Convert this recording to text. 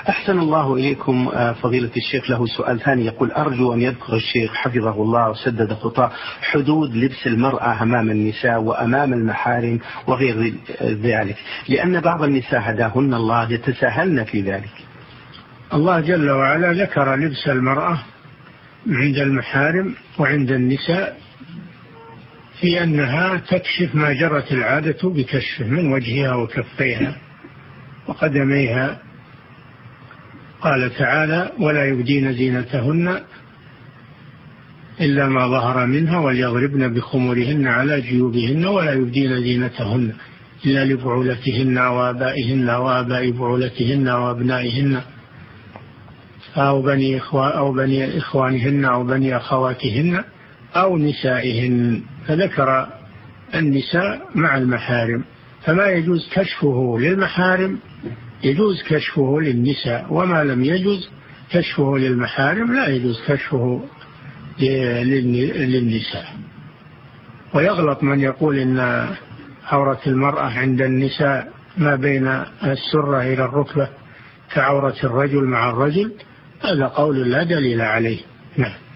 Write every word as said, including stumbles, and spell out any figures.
أحسن الله إليكم فضيلة الشيخ. له سؤال ثاني يقول: أرجو أن يذكر الشيخ حفظه الله وسدد خطاه حدود لبس المرأة أمام النساء وأمام المحارم وغير ذلك، لأن بعض النساء هداهن الله يتساهلن في ذلك. الله جل وعلا ذكر لبس المرأة عند المحارم وعند النساء في أنها تكشف ما جرت العادة بكشفه من وجهها وكفيها وقدميها. قال تعالى: ولا يبدين زينتهن إلا ما ظهر منها وليضربن بخمرهن على جيوبهن ولا يبدين زينتهن إلا لبعولتهن وآبائهن وآباء بعولتهن وأبنائهن أو بني, إخوان أو بني إخوانهن أو بني أخواتهن أو نسائهن، فذكر النساء مع المحارم، فما يجوز كشفه للمحارم يجوز كشفه للنساء، وما لم يجوز كشفه للمحارم لا يجوز كشفه للنساء. ويغلط من يقول إن عورة المرأة عند النساء ما بين السرة إلى الركبة كعورة الرجل مع الرجل، هذا قول لا دليل عليه. نعم.